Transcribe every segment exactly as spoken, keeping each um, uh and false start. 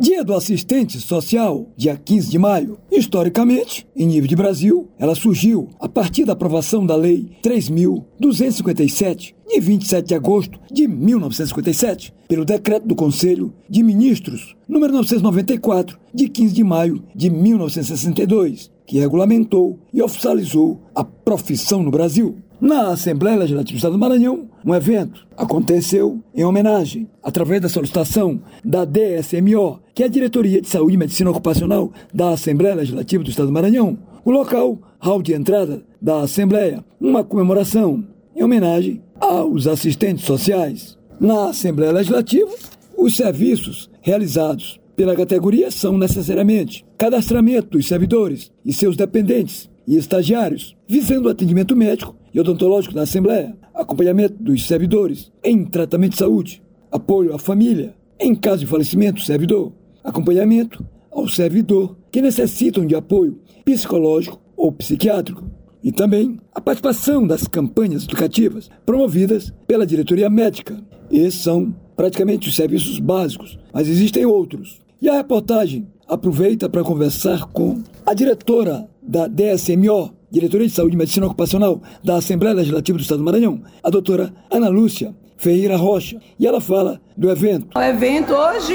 Dia do Assistente Social, dia quinze de maio. Historicamente, em nível de Brasil, ela surgiu a partir da aprovação da Lei três mil duzentos e cinquenta e sete, de vinte e sete de agosto de mil novecentos e cinquenta e sete, pelo Decreto do Conselho de Ministros, número novecentos e noventa e quatro, de quinze de maio de mil novecentos e sessenta e dois, que regulamentou e oficializou a profissão no Brasil. Na Assembleia Legislativa do Estado do Maranhão, um evento aconteceu em homenagem, através da solicitação da D S M O, que é a Diretoria de Saúde e Medicina Ocupacional da Assembleia Legislativa do Estado do Maranhão. O local, hall de entrada da Assembleia, uma comemoração em homenagem aos assistentes sociais. Na Assembleia Legislativa, os serviços realizados pela categoria são necessariamente cadastramento dos servidores e seus dependentes e estagiários, visando o atendimento médico e odontológico da Assembleia, acompanhamento dos servidores em tratamento de saúde, apoio à família em caso de falecimento do servidor, acompanhamento ao servidor que necessitam de apoio psicológico ou psiquiátrico, e também a participação das campanhas educativas promovidas pela diretoria médica. Esses são praticamente os serviços básicos, mas existem outros. E a reportagem aproveita para conversar com a diretora da D S M O, Diretoria de Saúde e Medicina Ocupacional da Assembleia Legislativa do Estado do Maranhão, a doutora Ana Lúcia Ferreira Rocha, e ela fala do evento. O evento hoje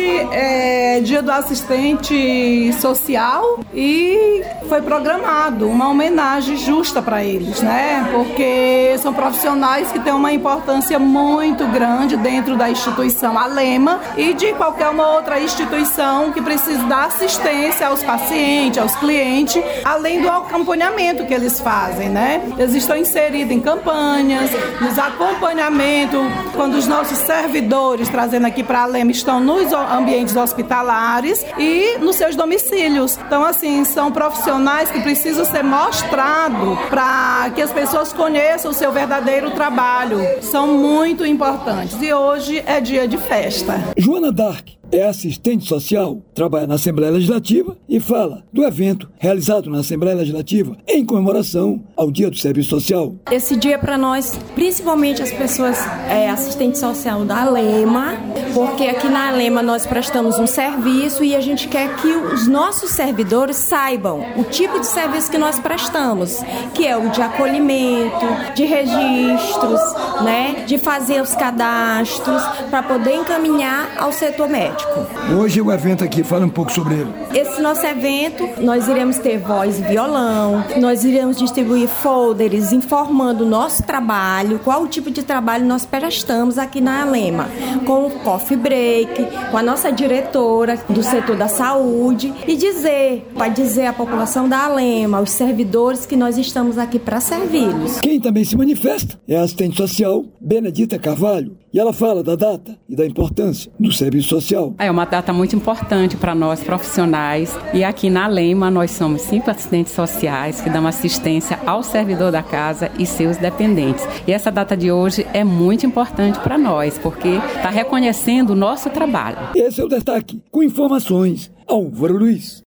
é Dia do Assistente Social e foi programado uma homenagem justa para eles, né? Porque são profissionais que têm uma importância muito grande dentro da instituição Alema e de qualquer uma outra instituição que precise dar assistência aos pacientes, aos clientes, além do acompanhamento que eles fazem, né? Eles estão inseridos em campanhas, nos acompanhamentos, quando os nossos servidores, trazendo aqui para a Alema, estão nos ambientes hospitalares e nos seus domicílios. Então, assim, são profissionais que precisam ser mostrados para que as pessoas conheçam o seu verdadeiro trabalho. São muito importantes e hoje é dia de festa. Joana Dark é assistente social, trabalha na Assembleia Legislativa e fala do evento realizado na Assembleia Legislativa em comemoração ao Dia do Serviço Social. Esse dia para nós, principalmente as pessoas é, assistente social da Alema, porque aqui na Alema nós prestamos um serviço e a gente quer que os nossos servidores saibam o tipo de serviço que nós prestamos, que é o de acolhimento, de registros, né, de fazer os cadastros para poder encaminhar ao setor médico. Hoje o evento aqui, fala um pouco sobre ele. Esse nosso evento, nós iremos ter voz e violão, nós iremos distribuir folders informando o nosso trabalho, qual o tipo de trabalho nós prestamos aqui na Alema, com o coffee break, com a nossa diretora do setor da saúde e dizer, para dizer à população da Alema, aos servidores que nós estamos aqui para servi-los. Quem também se manifesta é a assistente social Benedita Carvalho, e ela fala da data e da importância do serviço social. É uma data muito importante para nós profissionais e aqui na Alema nós somos cinco assistentes sociais que dão assistência ao servidor da casa e seus dependentes. E essa data de hoje é muito importante para nós porque está reconhecendo o nosso trabalho. Esse é o destaque, com informações, Álvaro Luiz.